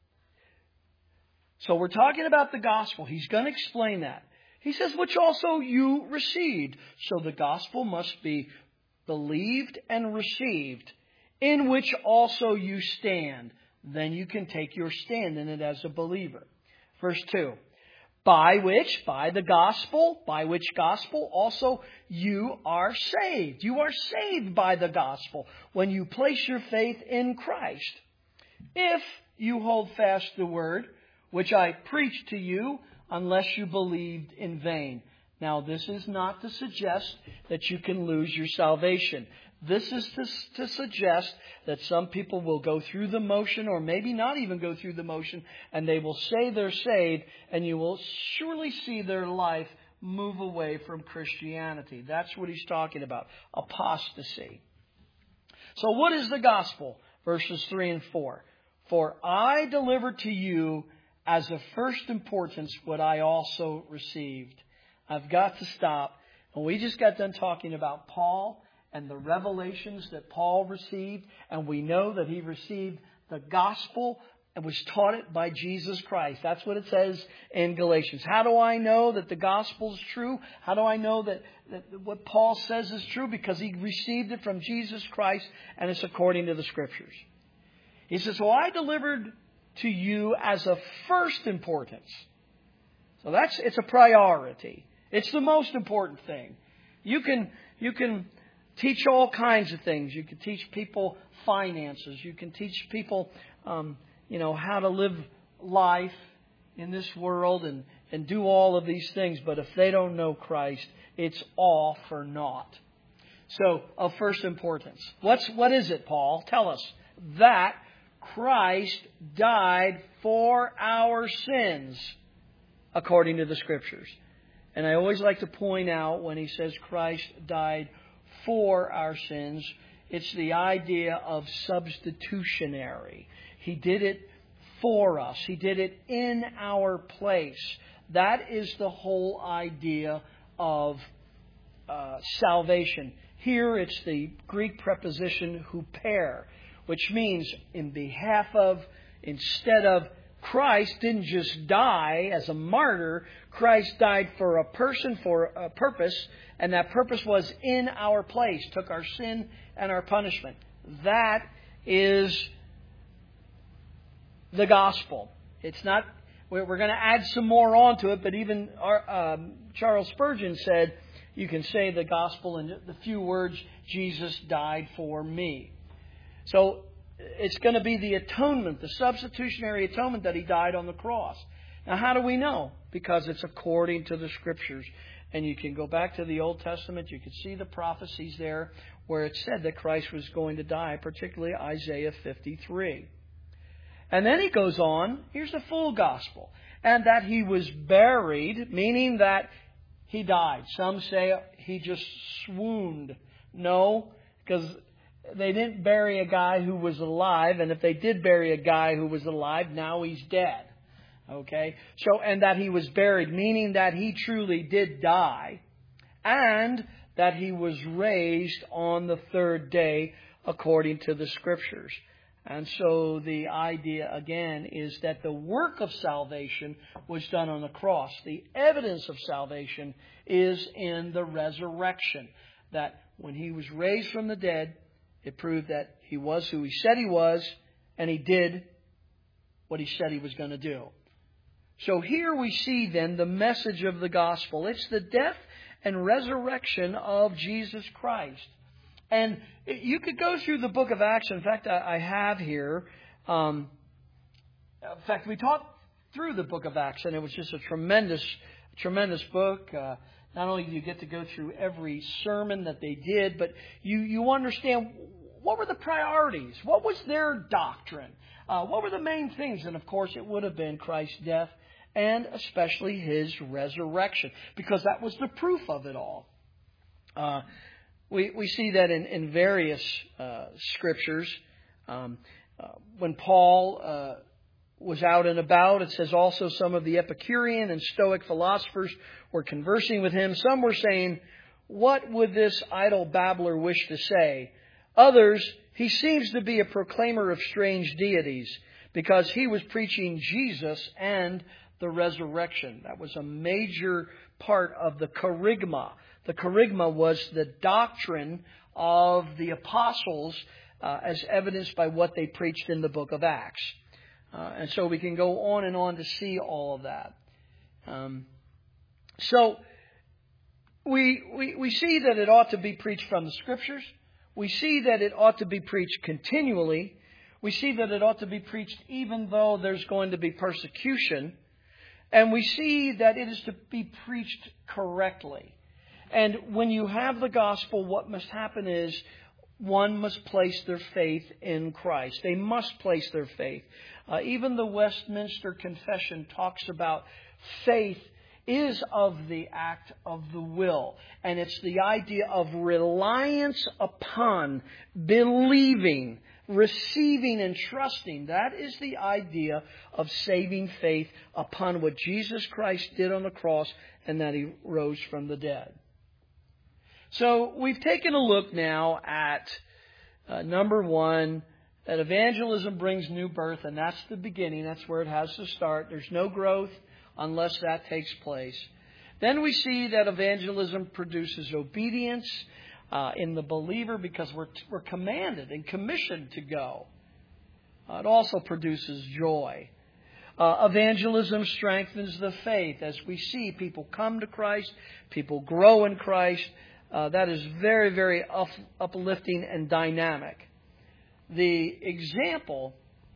[SPEAKER 1] So we're talking about the gospel. He's going to explain that. He says, which also you received. So the gospel must be believed and received, in which also you stand. Then you can take your stand in it as a believer. Verse two. By which, by the gospel, by which gospel also you are saved. You are saved by the gospel when you place your faith in Christ. If you hold fast the word which I preached to you, unless you believed in vain. Now, this is not to suggest that you can lose your salvation. This is to, to suggest that some people will go through the motion, or maybe not even go through the motion, and they will say they're saved, and you will surely see their life move away from Christianity. That's what he's talking about, apostasy. So what is the gospel? Verses three and four. For I delivered to you as of first importance what I also received. I've got to stop. And we just got done talking about Paul and the revelations that Paul received. And we know that he received the gospel and was taught it by Jesus Christ. That's what it says in Galatians. How do I know that the gospel is true? How do I know that, that what Paul says is true? Because he received it from Jesus Christ and it's according to the Scriptures. He says, well, I delivered to you as of first importance. So that's, it's a priority. It's the most important thing. You can, you can teach all kinds of things. You can teach people finances. You can teach people, um, you know, how to live life in this world and, and do all of these things. But if they don't know Christ, it's all for naught. So, of first importance. What's, what is it, Paul? Tell us. That Christ died for our sins according to the Scriptures. And I always like to point out when he says Christ died for our sins, it's the idea of substitutionary. He did it for us. He did it in our place. That is the whole idea of uh, salvation. Here it's the Greek preposition huper, which means in behalf of, instead of, Christ didn't just die as a martyr. Christ died for a person, for a purpose, and that purpose was in our place, took our sin and our punishment. That is the gospel. It's not, we're going to add some more onto it, but even our, um, Charles Spurgeon said, you can say the gospel in the few words, Jesus died for me. So it's going to be the atonement, the substitutionary atonement that He died on the cross. Now, how do we know? Because it's according to the Scriptures. And you can go back to the Old Testament. You can see the prophecies there where it said that Christ was going to die, particularly Isaiah fifty-three. And then he goes on, here's the full gospel. And that He was buried, meaning that He died. Some say He just swooned. No, because they didn't bury a guy who was alive, and if they did bury a guy who was alive, now he's dead. Okay? So, and that He was buried, meaning that He truly did die, and that He was raised on the third day according to the Scriptures. And so the idea, again, is that the work of salvation was done on the cross. The evidence of salvation is in the resurrection. That when He was raised from the dead, it proved that He was who He said He was, and He did what He said He was going to do. So here we see then the message of the gospel. It's the death and resurrection of Jesus Christ. And you could go through the book of Acts. In fact, I have here. Um, in fact, we taught through the book of Acts, and it was just a tremendous, tremendous book. Uh, not only do you get to go through every sermon that they did, but you, you understand what were the priorities, what was their doctrine, uh, what were the main things, and of course it would have been Christ's death and especially His resurrection, because that was the proof of it all. Uh, we, we see that in, in various uh, scriptures. Um, uh, when Paul uh, was out and about, it says also some of the Epicurean and Stoic philosophers were conversing with him. Some were saying, "What would this idle babbler wish to say?" Others, "He seems to be a proclaimer of strange deities," because he was preaching Jesus and the resurrection. That was a major part of the kerygma. The kerygma was the doctrine of the apostles, uh, as evidenced by what they preached in the book of Acts. Uh, and so we can go on and on to see all of that. Um, so we, we we see that it ought to be preached from the Scriptures. We see that it ought to be preached continually. We see that it ought to be preached even though there's going to be persecution. And we see that it is to be preached correctly. And when you have the gospel, what must happen is one must place their faith in Christ. They must place their faith. Uh, even the Westminster Confession talks about faith is of the act of the will. And it's the idea of reliance upon, believing, receiving and trusting. That is the idea of saving faith upon what Jesus Christ did on the cross and that He rose from the dead. So we've taken a look now at uh, number one, that evangelism brings new birth, and that's the beginning. That's where it has to start. There's no growth unless that takes place. Then we see that evangelism produces obedience uh, in the believer because we're, we're commanded and commissioned to go. Uh, it also produces joy. Uh, evangelism strengthens the faith as we see people come to Christ, people grow in Christ. Uh, that is very, very up, uplifting and dynamic. The example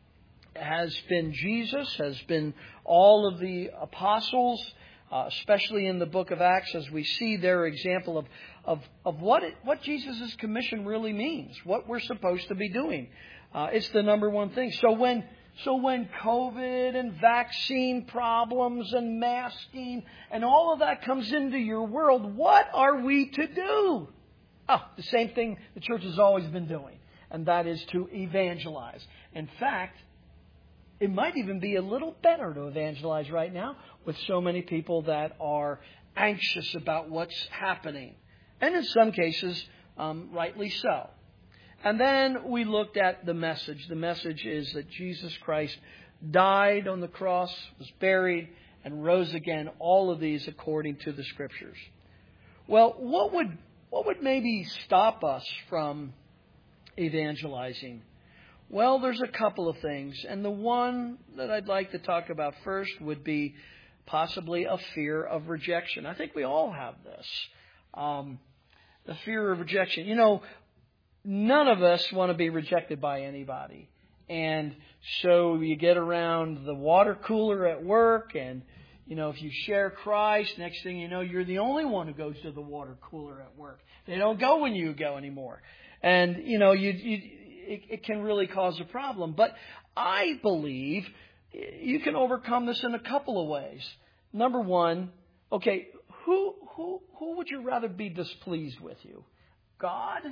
[SPEAKER 1] has been Jesus, has been all of the apostles, uh, especially in the book of Acts, as we see their example of of, of what it, what Jesus' commission really means, what we're supposed to be doing. Uh, it's the number one thing. So when so when COVID and vaccine problems and masking and all of that comes into your world, what are we to do? Oh, the same thing the church has always been doing, and that is to evangelize. In fact, it might even be a little better to evangelize right now with so many people that are anxious about what's happening. And in some cases, um, rightly so. And then we looked at the message. The message is that Jesus Christ died on the cross, was buried, and rose again. All of these according to the Scriptures. Well, what would what would maybe stop us from evangelizing? Well, there's a couple of things. And the one that I'd like to talk about first would be possibly a fear of rejection. I think we all have this. Um, the fear of rejection. You know, none of us want to be rejected by anybody. And so you get around the water cooler at work, and, you know, if you share Christ, next thing you know, you're the only one who goes to the water cooler at work. They don't go when you go anymore. And, you know, you, you it, it can really cause a problem. But I believe you can overcome this in a couple of ways. Number one, okay, who who who would you rather be displeased with you? God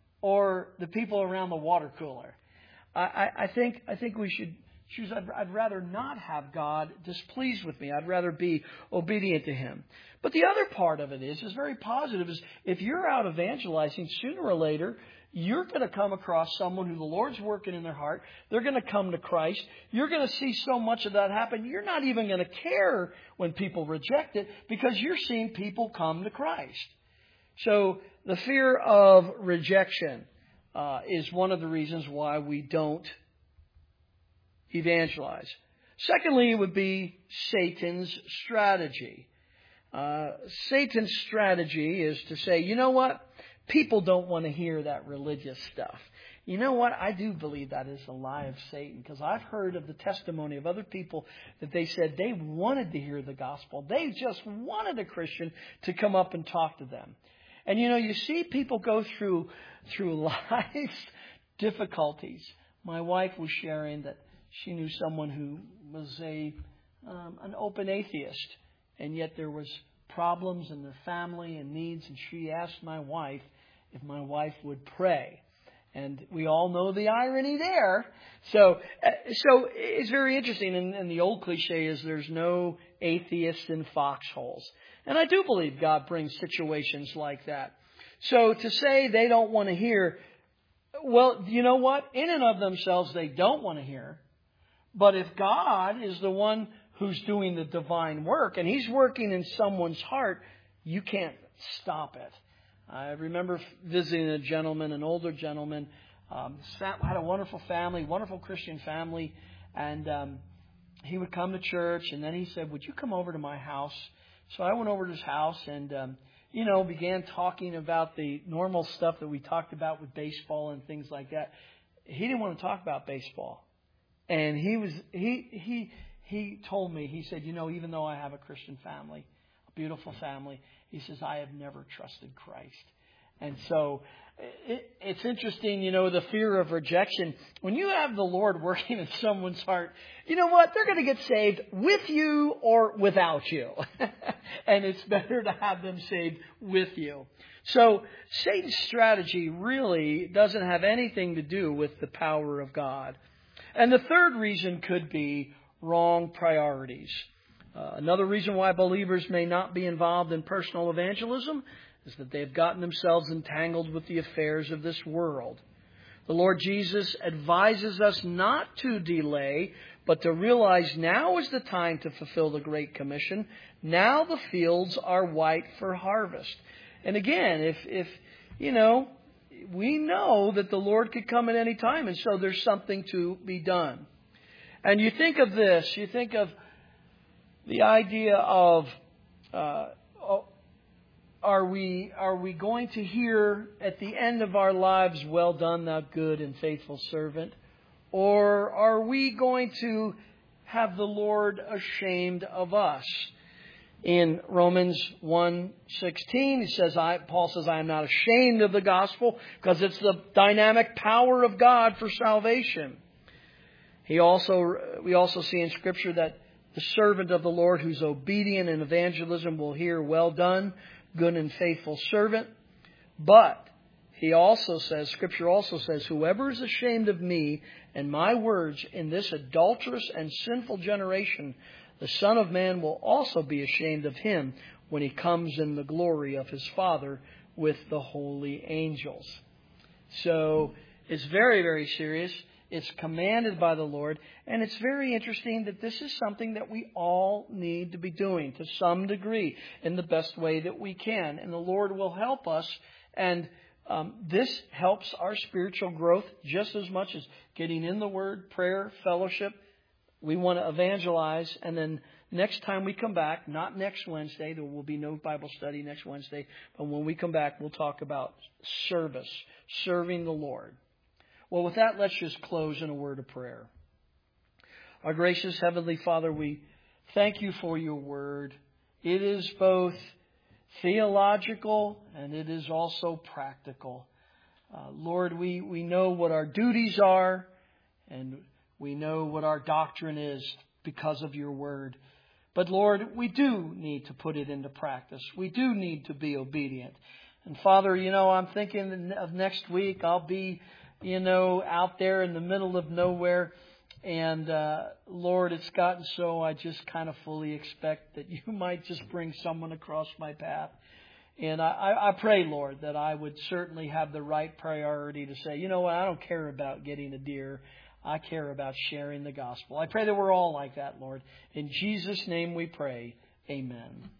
[SPEAKER 1] or the people around the water cooler? I, I, I think I think we should choose. I'd, I'd rather not have God displeased with me. I'd rather be obedient to Him. But the other part of it is is very positive. Is if you're out evangelizing, sooner or later you're going to come across someone who the Lord's working in their heart. They're going to come to Christ. You're going to see so much of that happen. You're not even going to care when people reject it because you're seeing people come to Christ. So the fear of rejection uh, is one of the reasons why we don't evangelize. Secondly, it would be Satan's strategy. Uh, Satan's strategy is to say, you know what? People don't want to hear that religious stuff. You know what? I do believe that is a lie of Satan, because I've heard of the testimony of other people that they said they wanted to hear the gospel. They just wanted a Christian to come up and talk to them. And, you know, you see people go through through life's difficulties. My wife was sharing that she knew someone who was a um, an open atheist, and yet there was problems in their family and needs, and she asked my wife if my wife would pray. And we all know the irony there. So, uh, so it's very interesting. And, and the old cliche is there's no atheists in foxholes. And I do believe God brings situations like that. So to say they don't want to hear, well, you know what? In and of themselves, they don't want to hear. But if God is the one who's doing the divine work and He's working in someone's heart, you can't stop it. I remember visiting a gentleman, an older gentleman, um, had a wonderful family, wonderful Christian family, and um, he would come to church, and then he said, would you come over to my house? So I went over to his house and, um, you know, began talking about the normal stuff that we talked about with baseball and things like that. He didn't want to talk about baseball. And he was, he, he, he told me, he said, you know, even though I have a Christian family, a beautiful family, he says, I have never trusted Christ. And so it, it's interesting, you know, the fear of rejection. When you have the Lord working in someone's heart, you know what? They're going to get saved with you or without you. And it's better to have them saved with you. So Satan's strategy really doesn't have anything to do with the power of God. And the third reason could be wrong priorities. Uh, another reason why believers may not be involved in personal evangelism is that they have gotten themselves entangled with the affairs of this world. The Lord Jesus advises us not to delay, but to realize now is the time to fulfill the Great Commission. Now the fields are white for harvest. And again, if, if you know, we know that the Lord could come at any time, and so there's something to be done. And you think of this, you think of the idea of, uh, are we are we going to hear at the end of our lives, well done, thou good and faithful servant? Or are we going to have the Lord ashamed of us? In Romans one sixteen, he says, I, Paul says, I am not ashamed of the gospel, because it's the dynamic power of God for salvation. He also, we also see in Scripture that the servant of the Lord who's obedient in evangelism will hear, well done, good and faithful servant. But he also says, Scripture also says, whoever is ashamed of me and my words in this adulterous and sinful generation, the Son of Man will also be ashamed of him when he comes in the glory of his Father with the holy angels. So it's very, very serious. It's commanded by the Lord. And it's very interesting that this is something that we all need to be doing to some degree in the best way that we can. And the Lord will help us. And um, this helps our spiritual growth just as much as getting in the Word, prayer, fellowship. We want to evangelize. And then next time we come back, not next Wednesday, there will be no Bible study next Wednesday. But when we come back, we'll talk about service, serving the Lord. Well, with that, let's just close in a word of prayer. Our gracious Heavenly Father, we thank you for your word. It is both theological and it is also practical. Uh, Lord, we, we know what our duties are and we know what our doctrine is because of your word. But Lord, we do need to put it into practice. We do need to be obedient. And Father, you know, I'm thinking of next week I'll be you know, out there in the middle of nowhere. And, uh, Lord, it's gotten so I just kind of fully expect that you might just bring someone across my path. And I, I pray, Lord, that I would certainly have the right priority to say, you know what, I don't care about getting a deer. I care about sharing the gospel. I pray that we're all like that, Lord. In Jesus' name we pray. Amen.